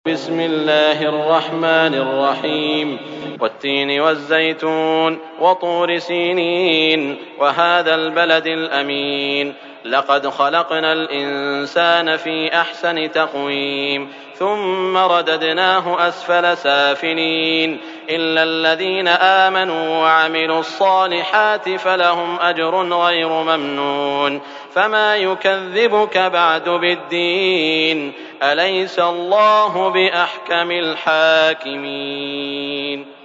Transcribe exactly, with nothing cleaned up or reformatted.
بسم الله الرحمن الرحيم والتين والزيتون وطور سينين وهذا البلد الأمين لقد خلقنا الإنسان في أحسن تقويم ثم رددناه أسفل سافلين إلا الذين آمنوا وعملوا الصالحات فلهم أجر غير ممنون فما يكذبك بعد بالدين أليس الله بأحكم الحاكمين.